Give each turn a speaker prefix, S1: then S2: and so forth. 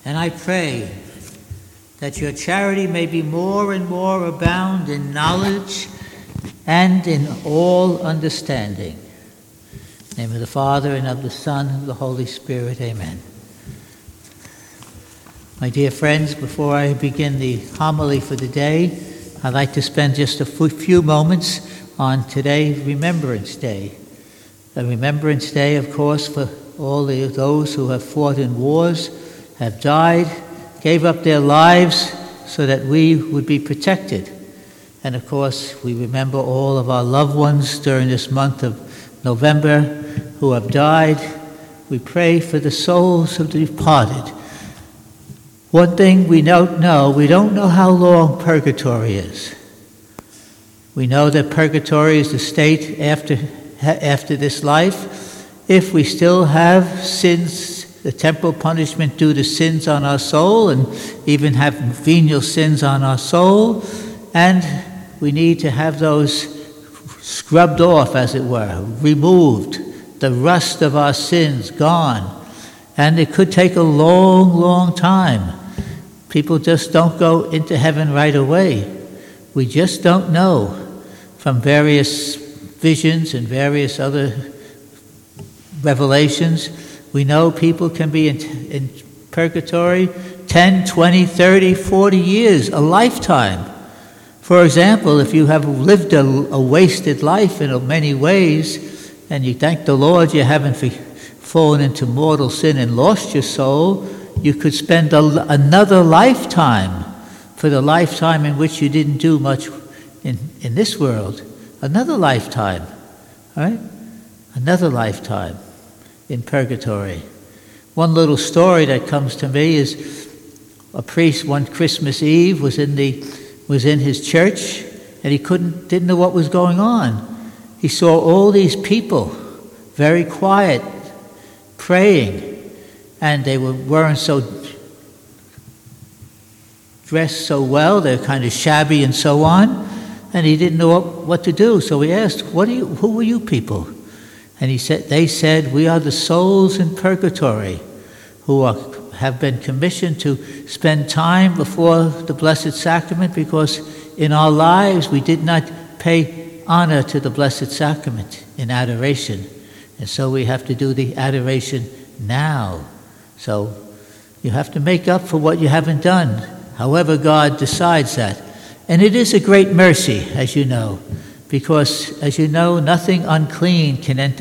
S1: And I pray that your charity may be more and more abound in knowledge and in all understanding. In the name of the Father, and of the Son, and of the Holy Spirit. Amen. My dear friends, before I begin the homily for the day, I'd like to spend just a few moments on today, Remembrance Day. The Remembrance Day, of course, for all those who have fought in wars, have died, gave up their lives so that we would be protected. And of course, we remember all of our loved ones during this month of November who have died. We pray for the souls of the departed. One thing we don't know how long purgatory is. We know that purgatory is the state after this life. If we still have sins, the temporal punishment due to sins on our soul, and even have venial sins on our soul, and we need to have those scrubbed off, as it were, removed, the rust of our sins gone. And it could take a long, long time. People just don't go into heaven right away. We just don't know from various visions and various other revelations. We know people can be in purgatory 10, 20, 30, 40 years, a lifetime. For example, if you have lived a wasted life in many ways, and you thank the Lord you haven't fallen into mortal sin and lost your soul, you could spend another lifetime for the lifetime in which you didn't do much in this world. Another lifetime, all right? Another lifetime in purgatory. One little story that comes to me is a priest one Christmas Eve was in his church, and he didn't know what was going on. He saw all these people very quiet, praying, and they weren't so dressed so well. They're kind of shabby and so on, and he didn't know what to do. So he asked, "Who are you people?" And they said, "We are the souls in purgatory who have been commissioned to spend time before the Blessed Sacrament because in our lives we did not pay honor to the Blessed Sacrament in adoration. And so we have to do the adoration now. So you have to make up for what you haven't done, however God decides that. And it is a great mercy, as you know, because, as you know, nothing unclean can enter